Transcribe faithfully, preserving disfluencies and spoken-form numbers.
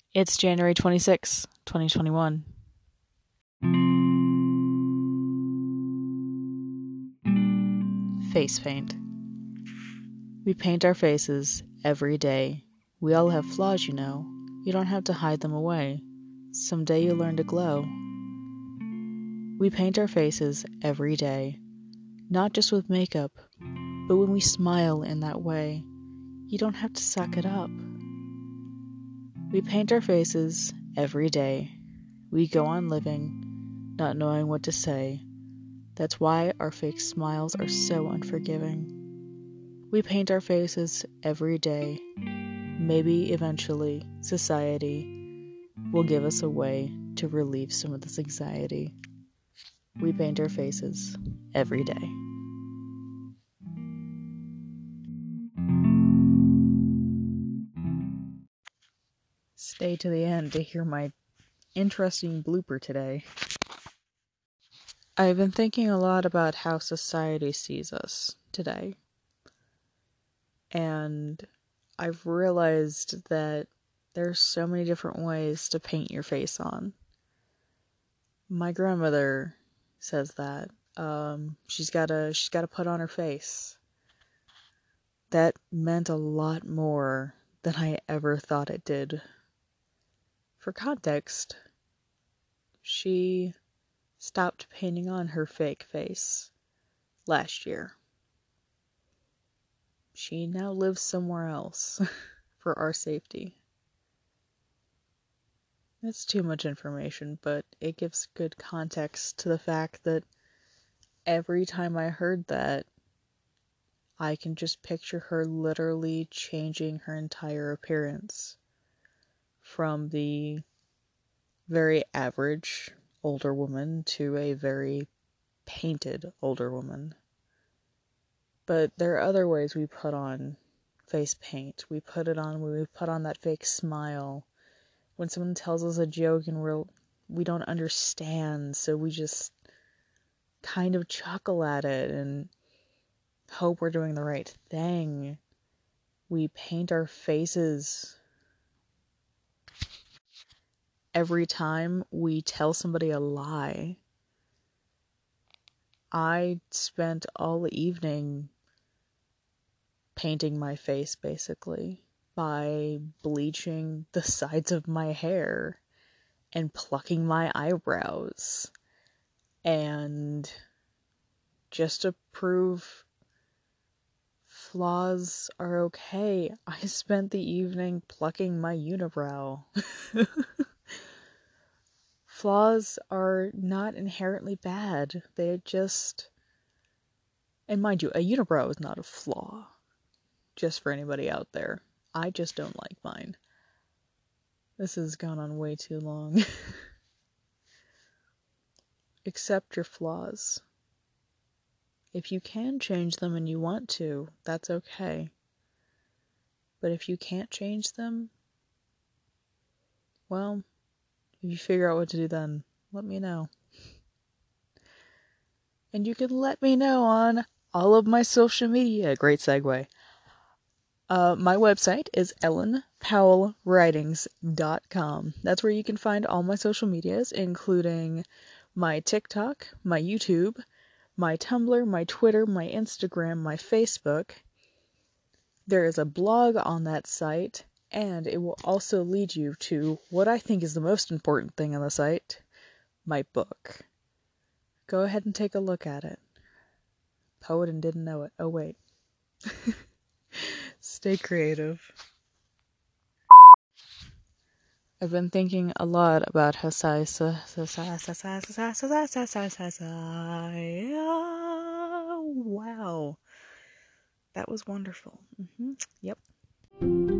It's January twenty-sixth, twenty twenty-one. Face paint. We paint our faces every day. We all have flaws, you know. You don't have to hide them away. Someday you'll learn to glow. We paint our faces every day. Not just with makeup, but when we smile in that way. You don't have to suck it up. We paint our faces every day. We go on living, not knowing what to say. That's why our fake smiles are so unforgiving. We paint our faces every day. Maybe eventually society will give us a way to relieve some of this anxiety. We paint our faces every day. Stay to the end to hear my interesting blooper today. I've been thinking a lot about how society sees us today. And I've realized that there's so many different ways to paint your face on. My grandmother says that. Um, she's gotta, she's gotta put on her face. That meant a lot more than I ever thought it did. For context, she stopped painting on her fake face last year. She now lives somewhere else for our safety. That's too much information, but it gives good context to the fact that every time I heard that, I can just picture her literally changing her entire appearance from the very average older woman to a very painted older woman. But there are other ways we put on face paint. We put it on when we put on that fake smile. When someone tells us a joke and we're, we don't understand, so we just kind of chuckle at it and hope we're doing the right thing. We paint our faces every time we tell somebody a lie. I spent all evening painting my face, basically, by bleaching the sides of my hair and plucking my eyebrows. And just to prove flaws are okay, I spent the evening plucking my unibrow. Flaws are not inherently bad. They're just... And mind you, a unibrow is not a flaw. Just for anybody out there. I just don't like mine. This has gone on way too long. Accept your flaws. If you can change them and you want to, that's okay. But if you can't change them, well, if you figure out what to do then, let me know. And you can let me know on all of my social media. Great segue. Uh, my website is ellen powell writings dot com. That's where you can find all my social medias, including my TikTok, my YouTube, my Tumblr, my Twitter, my Instagram, my Facebook. There is a blog on that site, and it will also lead you to what I think is the most important thing on the site, my book. Go ahead and take a look at it. Poet and didn't know it. Oh, wait. Stay creative. I've been thinking a lot about how society... Wow. That was wonderful. Mm-hmm. Yep.